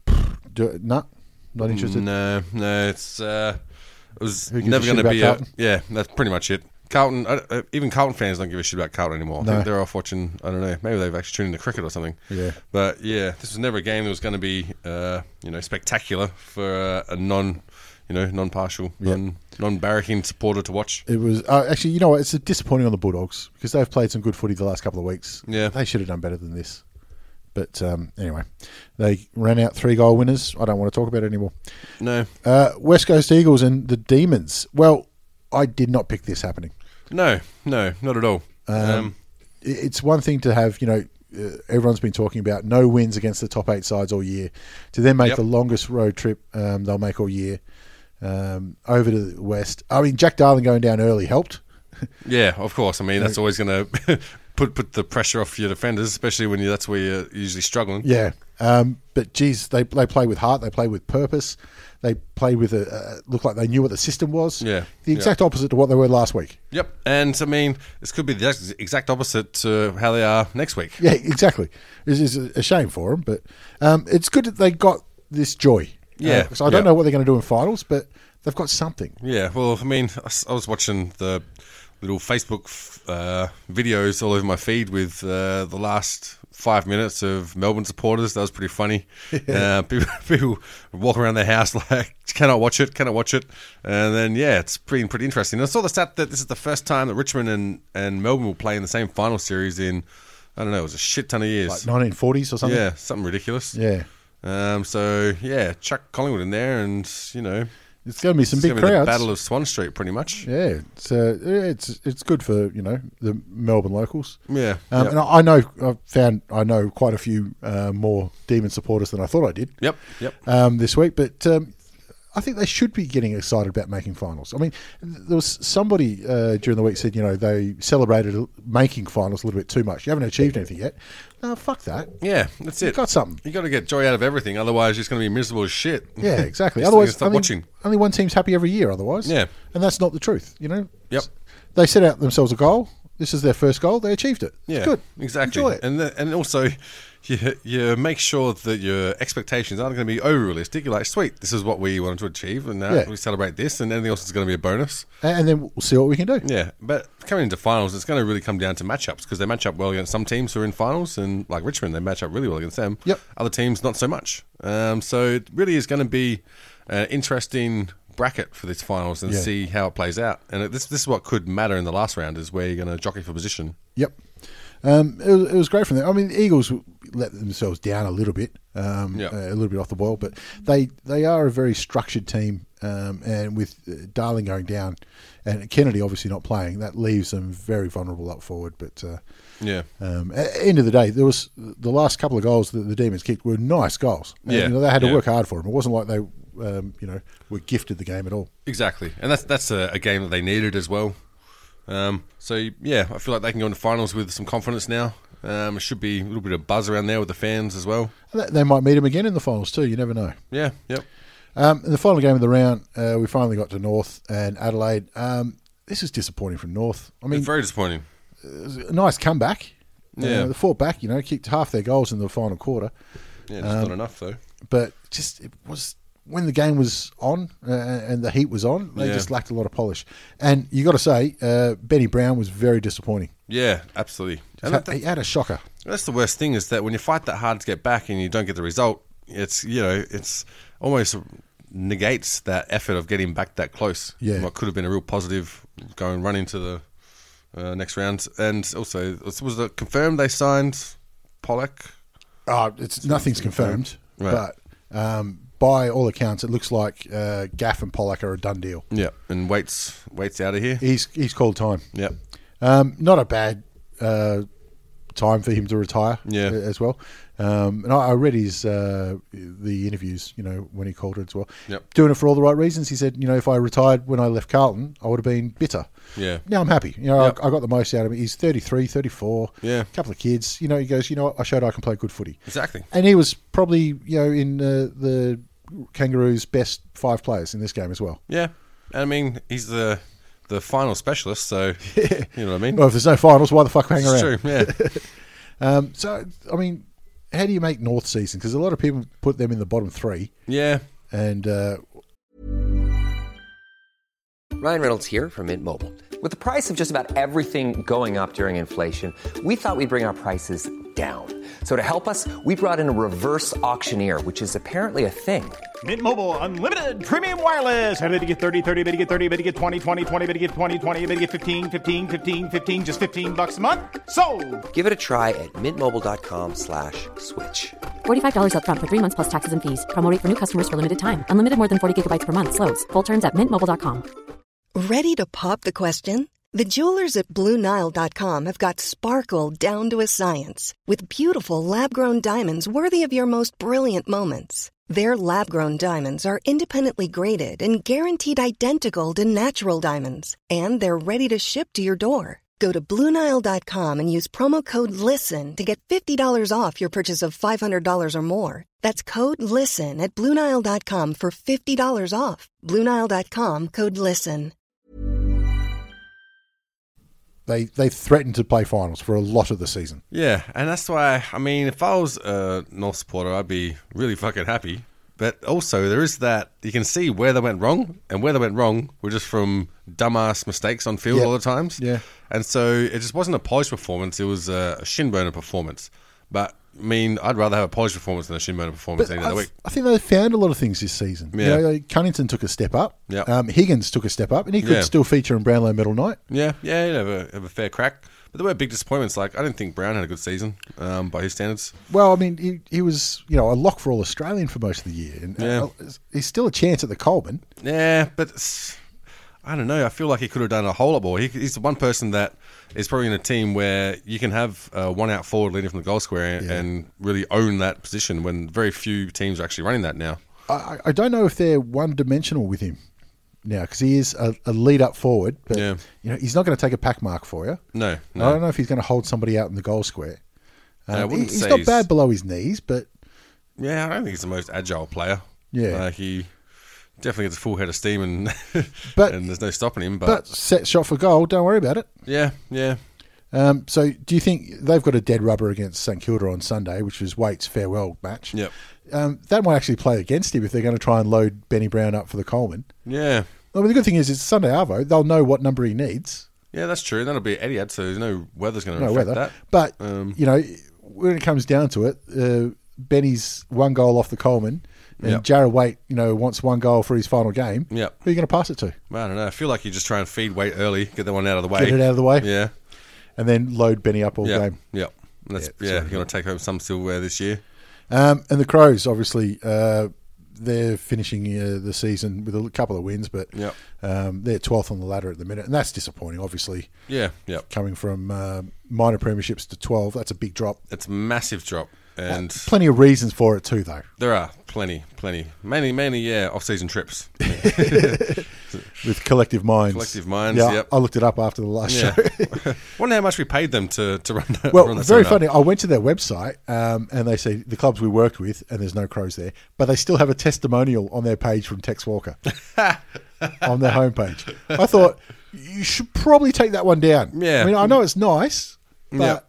Do, nah, not interested. No, no, it's uh, it was Who gives never a shit going to about be. A, Carlton? yeah, that's pretty much it. Carlton, uh, uh, even Carlton fans don't give a shit about Carlton anymore. I No. think they're off watching. I don't know. Maybe they've actually tuned into cricket or something. Yeah. But yeah, this was never a game that was going to be, uh, you know, spectacular for uh, a non, you know, non-partial, Yep. non, non-barracking supporter to watch. It was uh, actually, you know what? It's disappointing on the Bulldogs because they've played some good footy the last couple of weeks. Yeah. They should have done better than this. But um, anyway, they ran out three goal winners. I don't want to talk about it anymore. No, Uh, West Coast Eagles and the Demons. Well, I did not pick this happening. no, no, not at all. Um, It- It's one thing to have, you know, uh, everyone's been talking about no wins against the top eight sides all year, to then make Yep. the longest road trip um, they'll make all year um, over to the West. I mean, Jack Darling going down early helped. yeah, of course. I mean, that's always going to put put the pressure off your defenders, especially when you, that's where you're usually struggling. Yeah, um, but geez, they they play with heart. They play with purpose. They play with a uh, look like they knew what the system was. Yeah, the exact opposite to what they were last week. Yep, and I mean, this could be the ex- exact opposite to how they are next week. Yeah, exactly. This is a shame for them, but um, it's good that they got this joy. Yeah, Uh, so I don't yeah. know what they're going to do in finals, but they've got something. Yeah, well, I mean, I s- I was watching the little Facebook f- uh, videos all over my feed with uh, the last five minutes of Melbourne supporters. That was pretty funny. Uh, people, people walk around their house like, cannot watch it, cannot watch it. And then, yeah, it's pretty pretty interesting. And I saw the stat that this is the first time that Richmond and, and Melbourne will play in the same final series in, I don't know, it was a shit ton of years. Like nineteen forties or something. Yeah, something ridiculous. Yeah. Um, so, yeah, chuck Collingwood in there and, you know, It's going to be some it's big gonna be the crowds. Battle of Swan Street, pretty much. Yeah, it's uh, it's it's good for, you know, the Melbourne locals. Yeah. Um, yep. And I I know I've found I know quite a few uh, more Demon supporters than I thought I did. Yep, yep. Um, this week, but um, I think they should be getting excited about making finals. I mean, there was somebody uh, during the week said, you know, they celebrated making finals a little bit too much. You haven't achieved anything yet. No, fuck that. Yeah, that's it. You've got something. You got to get joy out of everything, otherwise you're just going to be miserable as shit. Yeah, exactly. Just Otherwise, stop only, watching. only one team's happy every year. Otherwise, Yeah. and that's not the truth. You know. Yep. They set out themselves a goal. This is their first goal. They achieved it. Yeah, It's good. exactly. Enjoy it. And the, and also, you, you make sure that your expectations aren't going to be over-realistic. You're like, sweet, this is what we wanted to achieve, and now Yeah. we celebrate this, and anything else is going to be a bonus. And, and then we'll see what we can do. Yeah, but coming into finals, it's going to really come down to matchups, because they match up well against some teams who are in finals, and like Richmond, they match up really well against them. Yep. Other teams, not so much. Um, so it really is going to be an interesting bracket for this finals and Yeah. see how it plays out. And it, this this is what could matter in the last round, is where you're going to jockey for position. Yep. Um, it, was, it was great from there. I mean, the Eagles let themselves down a little bit, um, Yep. uh, a little bit off the boil, but they, they are a very structured team, um, and with uh, Darling going down and Kennedy obviously not playing, that leaves them very vulnerable up forward. But uh, Yeah. um, at the end of the day, there was the last couple of goals that the Demons kicked were nice goals. And, Yeah, you know, they had to yeah. work hard for them. It wasn't like they, um, you know, were gifted the game at all. Exactly, and that's that's a, a game that they needed as well. Um, so yeah, I feel like they can go into finals with some confidence now. Um, it should be a little bit of buzz around there with the fans as well. They they might meet them again in the finals too. You never know. Yeah, yep. Um, in the final game of the round, uh, we finally got to North and Adelaide. Um, this is disappointing from North. I mean, It's very disappointing. it was a nice comeback. Yeah. Uh, they fought back, you know, kicked half their goals in the final quarter. Yeah, just Um, not enough though. But just, it was, when the game was on uh, and the heat was on, they Yeah. just lacked a lot of polish. And you got to say, uh, Benny Brown was very disappointing. Yeah, absolutely. And Had- that, he had a shocker. that's the worst thing, is that when you fight that hard to get back and you don't get the result, it's, you know, it's almost negates that effort of getting back that close. Yeah. What could have been a real positive going run into the uh, next round. And also, was was it confirmed they signed Pollock? Oh, it's nothing's confirmed, Right. but um, by all accounts, it looks like uh, Gaff and Pollock are a done deal. Yeah. And Waits, Waits out of here? He's he's called time. Yep. Um, not a bad uh, time for him to retire. Yeah. a- as well. Um, and I, I read his uh, the interviews, you know, when he called it as well. Yep. Doing it for all the right reasons. He said, you know, if I retired when I left Carlton, I would have been bitter. Yeah. Now I'm happy. You know, Yep. I, I got the most out of him. He's thirty-three, thirty-four. Yeah. A couple of kids. You know, he goes, you know what, I showed I can play good footy. Exactly. And he was probably, you know, in uh, the Kangaroos' best five players in this game as well. Yeah. And I mean, he's the the final specialist, so you know what I mean? Well, if there's no finals, why the fuck hang It's around? true, yeah. Um, so, I mean, how do you make North season? Because a lot of people put them in the bottom three. Yeah. And uh, Ryan Reynolds here from Mint Mobile. With the price of just about everything going up during inflation, we thought we'd bring our prices down. So to help us, we brought in a reverse auctioneer, which is apparently a thing. Mint Mobile Unlimited Premium Wireless. How to get thirty, thirty, how to get thirty, how to get twenty, twenty, twenty, how to get twenty, twenty, how to get fifteen, fifteen, fifteen, fifteen, just fifteen bucks a month? Sold! Give it a try at mintmobile.com slash switch. forty-five dollars up front for three months plus taxes and fees. Promo rate for new customers for limited time. Unlimited more than forty gigabytes per month. Slows full terms at mint mobile dot com. Ready to pop the question? The jewelers at Blue Nile dot com have got sparkle down to a science with beautiful lab-grown diamonds worthy of your most brilliant moments. Their lab-grown diamonds are independently graded and guaranteed identical to natural diamonds, and they're ready to ship to your door. Go to Blue Nile dot com and use promo code LISTEN to get fifty dollars off your purchase of five hundred dollars or more. That's code LISTEN at Blue Nile dot com for fifty dollars off. Blue Nile dot com, code LISTEN. they they threatened to play finals for a lot of the season. Yeah, and that's why, I mean, if I was a North supporter, I'd be really fucking happy. But also, there is that, you can see where they went wrong, and where they went wrong were just from dumbass mistakes on field Yep. all the times. Yeah. And so it just wasn't a polished performance, it was a shin burner performance. But, I mean, I'd rather have a polished performance than a shin burner performance any I, other week. I think they found a lot of things this season. Yeah. You know, like Cunnington took a step up. Yeah. Um, Higgins took a step up, and he could Yeah. still feature in Brownlow Medal night. Yeah, yeah, he'd have a, have a fair crack. But there were big disappointments. Like, I didn't think Brown had a good season um, by his standards. Well, I mean, he, he was, you know, a lock for all Australian for most of the year, and Yeah. uh, he's still a chance at the Coleman. Yeah, but it's- I don't know. I feel like he could have done a whole lot more. He, he's the one person that is probably in a team where you can have uh, one out forward leading from the goal square Yeah. and really own that position when very few teams are actually running that now. I, I don't know if they're one-dimensional with him now, because he is a, a lead-up forward, but Yeah. you know he's not going to take a pack mark for you. No, I no. don't know if he's going to hold somebody out in the goal square. Yeah, I Um, wouldn't he- he's say not he's- bad below his knees, but Yeah, I don't think he's the most agile player. Yeah. Like he definitely gets a full head of steam and But- and there's no stopping him. But, but set shot for goal, don't worry about it. yeah, yeah. Um, so do you think they've got a dead rubber against St Kilda on Sunday, which is Waite's farewell match? Yep. Um, that might actually play against him if they're going to try and load Benny Brown up for the Coleman. Yeah. I mean, the good thing is it's Sunday Arvo. They'll know what number he needs. Yeah, that's true. That'll be Etihad, so there's no weather's going to No affect weather. that. But, Um, you know, when it comes down to it, uh, Benny's one goal off the Coleman and Yep. Jarrad Waite, you know, wants one goal for his final game. Yep. Who are you going to pass it to? I don't know. I feel like you just try and feed Waite early, get that one out of the way. Get it out of the way? Yeah. And then load Benny up all Yeah. game. Yep. And that's, Yeah, yeah, sorry. you're going to take home some silverware this year. Um, and the Crows, obviously, uh, they're finishing uh, the season with a couple of wins, but Yep. um, they're twelfth on the ladder at the minute, and that's disappointing, obviously. Yeah, yep. Coming from uh, minor premierships to twelve, that's a big drop. It's a massive drop. And Plenty of reasons for it too, though. there are plenty, plenty. Mainly, mainly, yeah, off-season trips. With collective minds. Collective minds, Yeah, yep. I looked it up after the last Yeah. show. Wonder how much we paid them to, to run that. Well, run that very seminar. funny. I went to their website um, and they say the clubs we worked with, and there's no Crows there, but they still have a testimonial on their page from Tex Walker on their homepage. I thought you should probably take that one down. Yeah. I mean, I know it's nice, but Yeah.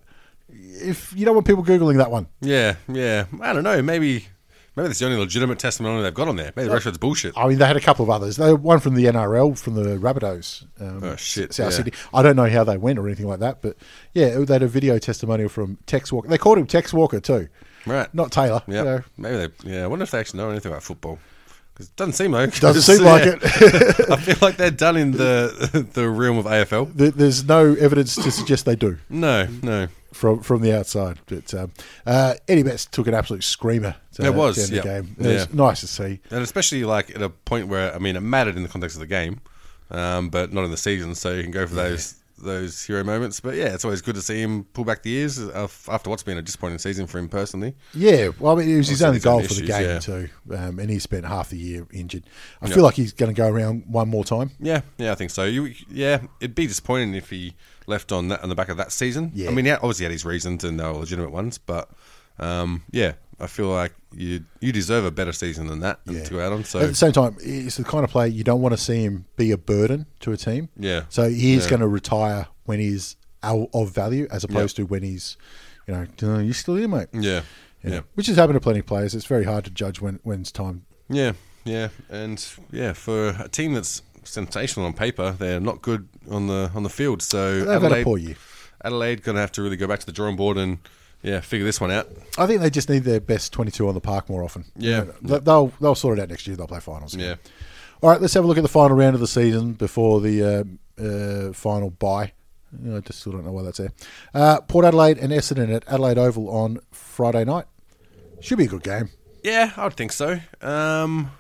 if you don't want people Googling that one. Yeah, yeah. I don't know. Maybe maybe that's the only legitimate testimony they've got on there. Maybe the rest of it's bullshit. I mean, they had a couple of others. They one from the N R L, from the Rabbitohs. Um, Oh, shit, South yeah. Sydney. I don't know how they went or anything like that, but yeah, they had a video testimonial from Tex Walker. They called him Tex Walker too. Right. Not Taylor. Yeah. You know. Maybe they. Yeah. I wonder if they actually know anything about football. 'Cause it doesn't seem like. Doesn't seem like it. I feel like they're done in the the realm of A F L. There- There's no evidence to suggest they do No, no. from from the outside. But um, uh, Eddie Betts took an absolute screamer to It was, to end yeah. the game. It Yeah. was nice to see. And especially like at a point where I mean it mattered in the context of the game, um, but not in the season. So you can go for those those hero moments. But yeah, it's always good to see him pull back the ears af- after what's been a disappointing season for him personally. Yeah, well, I mean, it was his Obviously, only his goal own for the issues, game yeah. too, um, and he spent half the year injured. I Yeah. feel like he's going to go around one more time. Yeah, yeah, I think so. You, yeah, it'd be disappointing if he left on that on the back of that season. Yeah. I mean, he had- obviously had his reasons and they were legitimate ones, but um, yeah, I feel like you you deserve a better season than that Yeah. to go out on. So At the same time, it's the kind of player you don't want to see him be a burden to a team. Yeah. So he is Yeah. going to retire when he's out of value, as opposed to when he's, you know, "Oh, you're still here, mate. yeah, You know, yeah, Which has happened to plenty of players. It's very hard to judge when when it's time. yeah, yeah, and yeah, for a team that's sensational on paper, they're not good on the on the field. So They've had a poor year. Adelaide going to have to really go back to the drawing board and yeah, figure this one out. I think they just need their best twenty-two on the park more often. Yeah. You know, They'll they'll sort it out next year. They'll play finals. Yeah. All right, let's have a look at the final round of the season before the uh, uh, final bye. I just still don't know why that's there. Uh, Port Adelaide and Essendon at Adelaide Oval on Friday night. Should be a good game. Yeah, I would think so. Um,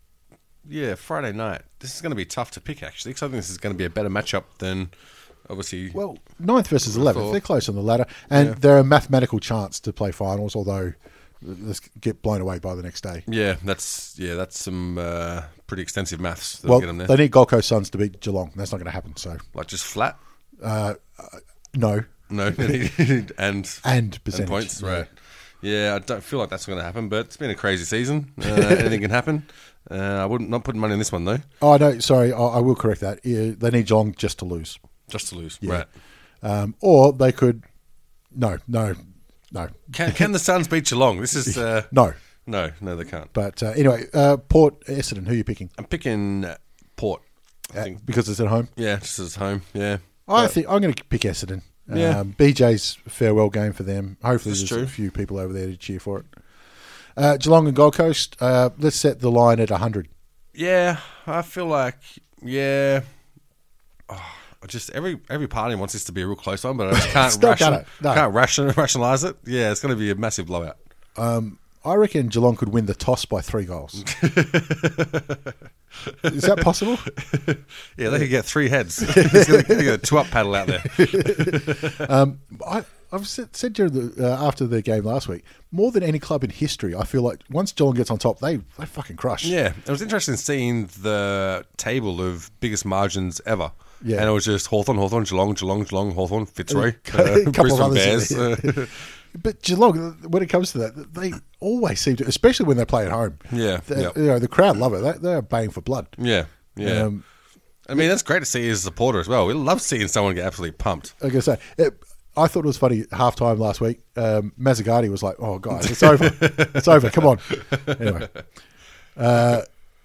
yeah, Friday night. This is going to be tough to pick, actually, because I think this is going to be a better matchup than, obviously... Well, ninth versus eleventh, Before. they're close on the ladder. And Yeah. they're a mathematical chance to play finals, although let's get blown away by the next day. yeah, that's yeah, that's some uh, pretty extensive maths that'll Well, get them there. they need Gold Coast Suns to beat Geelong. That's not going to happen, so Like, just flat? no. No. and, And percentage. points, yeah. right. Yeah, I don't feel like that's going to happen, but it's been a crazy season. Uh, anything can happen. Uh, I wouldn't not putting money on this one, though, Oh, no, sorry, I, I will correct that. Yeah, they need Geelong just to lose. just to lose. Yeah. Right. Um, or they could... No, no, no. Can, can the Suns beat Geelong? This is... Uh, No. No, no, they can't. But uh, anyway, uh, Port Essendon, who are you picking? I'm picking uh, Port. I Uh, think. because it's at home? Yeah, just as home. Yeah. I think I'm going to pick Essendon. Yeah. Um, B J's farewell game for them. Hopefully That's there's true. a few people over there to cheer for it. Uh, Geelong and Gold Coast, uh, let's set the line at one hundred. Yeah, I feel like yeah. Oh, I just every every party wants this to be a real close one, but I just can't It's not ration, gonna, no. can't ration, rationalize it. Yeah, it's going to be a massive blowout. I reckon Geelong could win the toss by three goals. Is that possible? Yeah, they could get three heads. There's going to get a two up paddle out there. I, I've said, said during the, uh, after the game last week, more than any club in history, I feel like once Geelong gets on top, they, they fucking crush. Yeah, it was interesting seeing the table of biggest margins ever. Yeah. And it was just Hawthorn, Hawthorn, Geelong, Geelong, Geelong, Hawthorn, Fitzroy, A uh, couple of Brisbane others. Bears. uh, But Geelong, when it comes to that, they always seem to, especially when they play at home. Yeah, The- yeah. You know, the crowd love it. They, they're baying for blood. yeah, yeah. Um, I mean, that's great to see as a supporter as well. We love seeing someone get absolutely pumped. Like I say, it, I thought it was funny. Half time last week, um, Mazzagatti was like, "Oh, guys, it's over. It's over. Come on." Anyway, uh,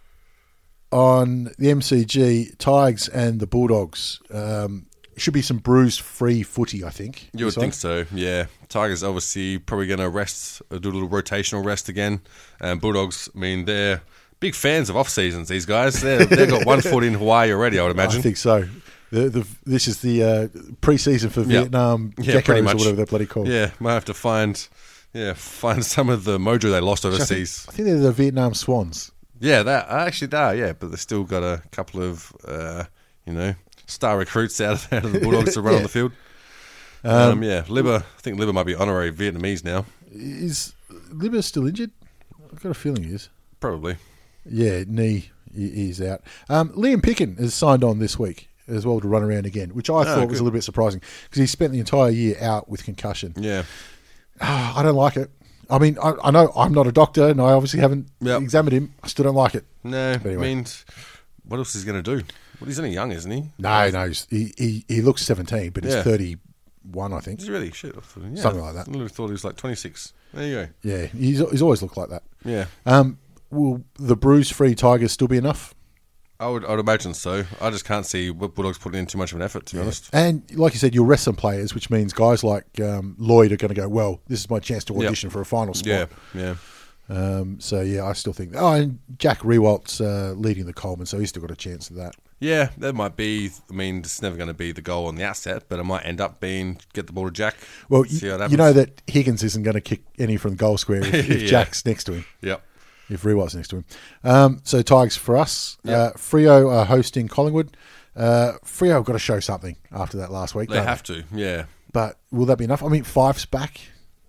on the M C G, Tigers and the Bulldogs. Um, should be some bruise-free footy, I think. You would think so, yeah. Tigers obviously probably going to rest, do a little rotational rest again. And Bulldogs, I mean, they're big fans of off-seasons, these guys. They're, they've got one foot in Hawaii already, I would imagine. I think so. The, the, this is the uh, pre-season for Yeah. Vietnam Yeah, geckos pretty or much. whatever they're bloody called. Yeah, might have to find, yeah, find some of the mojo they lost I think, overseas. I think they're the Vietnam Swans. Yeah, that actually they are, yeah, but they've still got a couple of, uh, you know, star recruits out of, out of the Bulldogs to run Yeah. on the field. Um, Um, yeah, Libba, I think Libba might be honorary Vietnamese now, Is Libba still injured? I've got a feeling he is. probably. Yeah, knee he- he's out. Um, Liam Picken has signed on this week as well to run around again, which I thought was Oh, good. a little bit surprising because he spent the entire year out with concussion. Yeah, Ah, I don't like it. I mean, I, I know I'm not a doctor and I obviously haven't Yep. examined him. I still don't like it. no, But anyway. I mean, what else is he going to do? Well, he's only young, isn't he? No, no, he's, he, he he looks seventeen, but he's Yeah. thirty-one, I think. Is he really? Shit. I thought, yeah, Something like that. I literally thought he was like twenty-six. There you go. Yeah, he's he's always looked like that. Yeah. Um, will the bruise-free Tigers still be enough? I would, I would imagine so. I just can't see Bulldogs putting in too much of an effort, to be honest. And like you said, you'll rest some players, which means guys like um, Lloyd are going to go, well, this is my chance to Yep. audition for a final Yeah, spot. yeah. Um, so, yeah, I still think... Oh, and Jack Rewalt's uh, leading the Coleman, so he's still got a chance of that. Yeah, that might be. I mean, it's never going to be the goal on the outset, but it might end up being get the ball to Jack. Well, see you, how it you know happens. that Higgins isn't going to kick any from the goal square if, if Yeah. Jack's next to him, Yep. if Rewalt's next to him. Um, so, Tigers for us. Yep. Uh, Freo are hosting Collingwood. Uh, Freo have got to show something after that last week, They don't have to. Yeah. But will that be enough? I mean, Fife's back.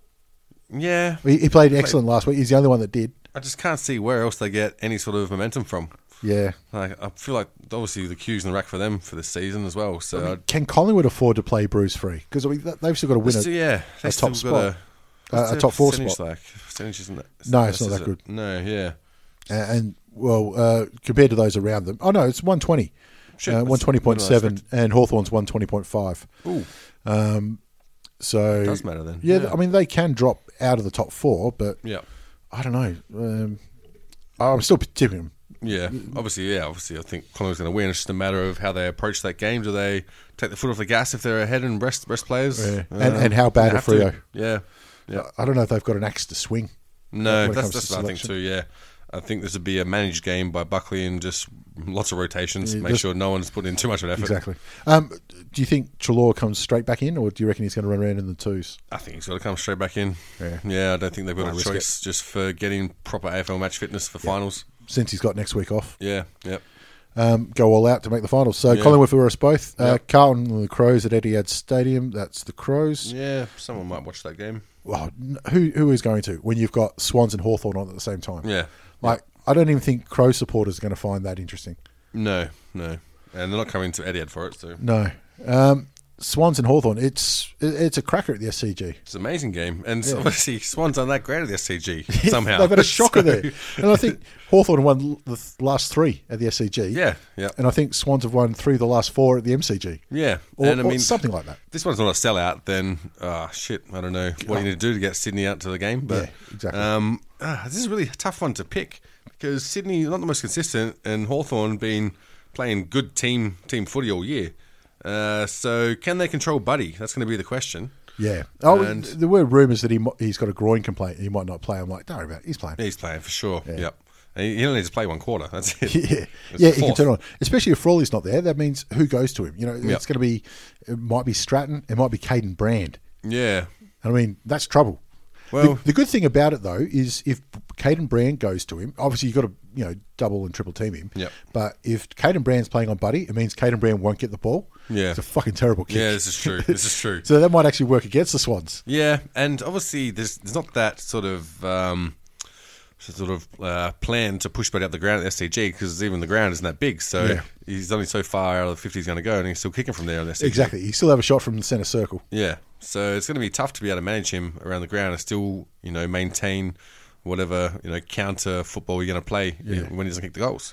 Yeah. He, he played excellent last week. He's the only one that did. I just can't see where else they get any sort of momentum from. Yeah. Like, I feel like obviously the queue's in the rack for them for this season as well. So, I mean, I'd- can Collingwood afford to play bruise free? Because I mean, th- they've still got to win Still, it. yeah, they a still top got spot. a, Uh, what's a their top four percentage spot. Like percentage isn't that? No, it's not is that it? good. No, yeah, And, and well, uh, compared to those around them, oh no, it's one twenty, Shit, uh, that's one twenty point more than I seven, and Hawthorn's one twenty point five. Ooh, Um, so it does matter then. Yeah, Yeah. I mean they can drop out of the top four, but yeah, I don't know. Um, I'm still tipping them. yeah. Obviously, yeah. Obviously, I think Collingwood's going to win. It's just a matter of how they approach that game. Do they take the foot off the gas if they're ahead and rest rest players? Yeah. And- and how bad they are have to. Freo? Yeah, yeah. I don't know if they've got an axe to swing. No, when it that's comes that's to what I think selection. too. Yeah, I think this would be a managed game by Buckley and just lots of rotations. Yeah, make just- sure no one's putting in too much of an effort. Exactly. Um, do you think Treloar comes straight back in, or do you reckon he's going to run around in the twos? I think he's got to come straight back in. Yeah. Yeah, I don't think they've got Won't a risk choice just for getting proper A F L match fitness for finals. Since he's got next week off, Yeah, yeah. um, go all out to make the finals. So Yeah. Collingwood for us both. Uh, Yep. Carlton and the Crows at Etihad Stadium. That's the Crows. Yeah, someone might watch that game. Well, n- who who is going to when you've got Swans and Hawthorn on at the same time? Yeah. Like I don't even think Crow supporters are going to find that interesting. No, no. And they're not coming to Etihad for it, so No. Um, Swans and Hawthorn. It's it- it's a cracker at the S C G. it's an amazing game. And obviously, Swans aren't that great at the S C G somehow. They've had a shocker So- there, and I think Hawthorn won l- the th- last three at the S C G. Yeah, yeah. And I think Swans have won three of the last four at the M C G. Yeah. Or, and I or mean, something like that. this one's not a sellout, then, ah, shit, I don't know what you need to do to get Sydney out to the game. But Yeah, exactly. um, ah, this is really a tough one to pick because Sydney not the most consistent, and Hawthorn been playing good team team footy all year. Uh, so can they control Buddy? That's going to be the question. Yeah. Oh, And- there were rumours that he mi- he's got a groin complaint. He might not play. I'm like, don't worry about it. He's playing. He's playing for sure. Yep. And he he only needs to play one quarter. That's it. Yeah, It's yeah, he can fourth. turn on. Especially if Frawley's not there, that means who goes to him? You know, Yep. it's going to be, it might be Stratton, it might be Caden Brand. Yeah. I mean, that's trouble. Well- the, the good thing about it though is if Caden Brand goes to him, obviously you've got to you know double and triple team him. Yep. But if Caden Brand's playing on Buddy, it means Caden Brand won't get the ball. Yeah. It's a fucking terrible kick. Yeah, this is true. This is true. So that might actually work against the Swans. Yeah, and obviously there's there's not that sort of um, sort of uh, plan to push Buddy up the ground at the S C G because even the ground isn't that big, so Yeah. he's only so far out of the fifty he's going to go, and he's still kicking from there on the S C G. Exactly. You still have a shot from the centre circle. Yeah, so it's going to be tough to be able to manage him around the ground and still you know maintain whatever you know counter football you're going to play Yeah. when he doesn't kick the goals.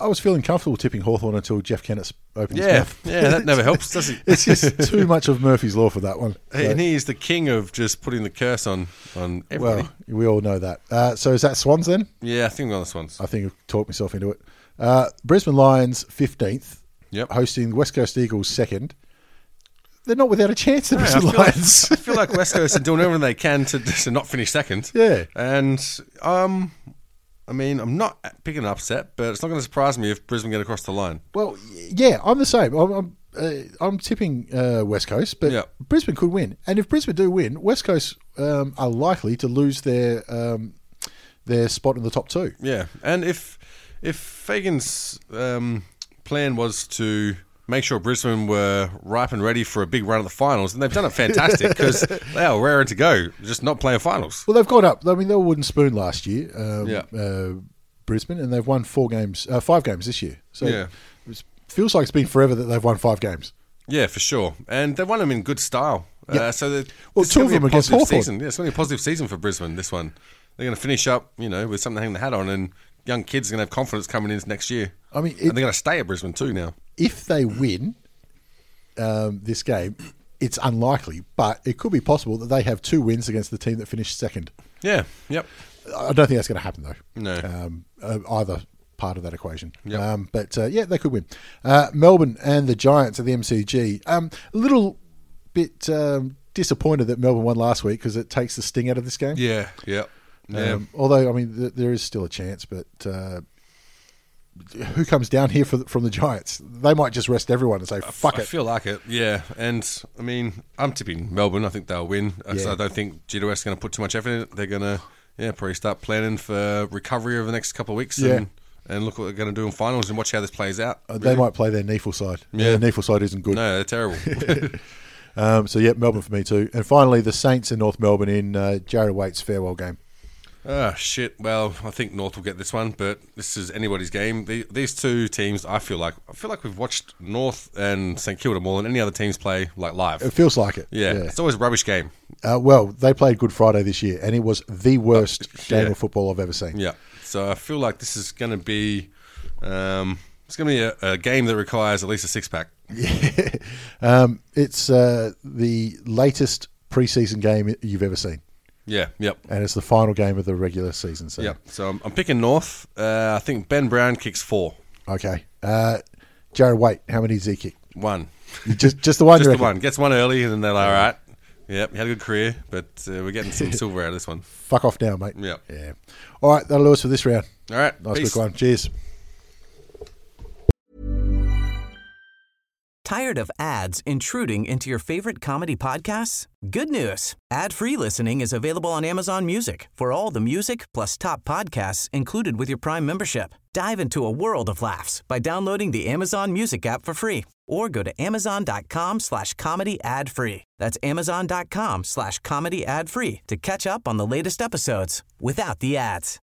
I was feeling comfortable tipping Hawthorn until Jeff Kennett opened his Yeah, mouth. yeah, that never helps, does it? It's just too much of Murphy's Law for that one. Hey, So- and he is the king of just putting the curse on, on everybody. well, we all know that. Uh, so is that Swans then? Yeah, I think we're on this ones. I think I've talked myself into it. Uh, Brisbane Lions fifteenth, Yep. hosting West Coast Eagles second. They're not without a chance, the I Brisbane feel, like, Lions. I feel like West Coast are doing everything they can to, to not finish second. Yeah. And, um, I mean, I'm not picking an upset, but it's not going to surprise me if Brisbane get across the line. Well, yeah, I'm the same. I'm I'm, uh, I'm tipping uh, West Coast, but Yeah. Brisbane could win. And if Brisbane do win, West Coast um, are likely to lose their um, their spot in the top two. Yeah, and if if Fagan's um, plan was to make sure Brisbane were ripe and ready for a big run at the finals, then they've done it fantastic because they are raring to go, just not playing finals. Well, they've gone up. I mean, they were wooden spoon last year, um, Yeah. uh, Brisbane, and they've won four games, uh, five games this year. So Yeah. it feels like it's been forever that they've won five games. Yeah, for sure, and they won them in good style. Uh, Yep. so that Well, this is two gonna of be a them against positive Hawthorn. season. Yeah, it's going to be a positive season for Brisbane. This one, they're going to finish up, you know, with something to hang the hat on, and young kids are going to have confidence coming into next year. I mean, and it, they're going to stay at Brisbane too now. if they win um, this game, it's unlikely, but it could be possible that they have two wins against the team that finished second. Yeah. Yep. I don't think that's going to happen, though. No. Um, uh, either part of that equation. Yep. Um, but, uh, yeah, they could win. Uh, Melbourne and the Giants at the M C G. Um, a little bit um, disappointed that Melbourne won last week because it takes the sting out of this game. Yeah. Yep. Yeah. Um, although, I mean, th- there is still a chance, but uh, who comes down here for, from the Giants? They might just rest everyone and say, fuck I it. feel like it, yeah. And I mean, I'm tipping Melbourne. I think they'll win. Uh, So Yeah. I don't think G W S are going to put too much effort in it. They're going to, yeah, probably start planning for recovery over the next couple of weeks Yeah. and, and look what they're going to do in finals and watch how this plays out. Uh, They might play their Neefle side. Yeah. Their Neefle side isn't good. No, they're terrible. Um, so, yeah, Melbourne for me too. And finally, the Saints in North Melbourne in uh, Jared Waite's farewell game. Ah, shit. Well, I think North will get this one, but this is anybody's game. The, these two teams, I feel like, I feel like we've watched North and St Kilda more than any other teams play like live. It feels like it. Yeah, it's always a rubbish game. Uh, well, they played Good Friday this year, and it was the worst game yeah. of football I've ever seen. Yeah, so I feel like this is going to be, um, it's going to be a, a game that requires at least a six pack. Um, it's uh, the latest preseason game you've ever seen, Yeah, yep, and it's the final game of the regular season. So, yep. So I'm, I'm picking North. Uh, I think Ben Brown kicks four, okay. Uh, Jared Waite, how many does he kick? one, You Just, just the one. just you the reckon? one. Gets one early, and then they're like, all right. Yep, he had a good career, but uh, we're getting some silver out of this one. Fuck off now, mate. Yep. Yeah. All right, that'll do us for this round. All right, Nice peace. quick one. Cheers. Tired of ads intruding into your favorite comedy podcasts? Good news. Ad-free listening is available on Amazon Music for all the music plus top podcasts included with your Prime membership. Dive into a world of laughs by downloading the Amazon Music app for free or go to amazon.com slash comedy ad free. That's amazon.com slash comedy ad free to catch up on the latest episodes without the ads.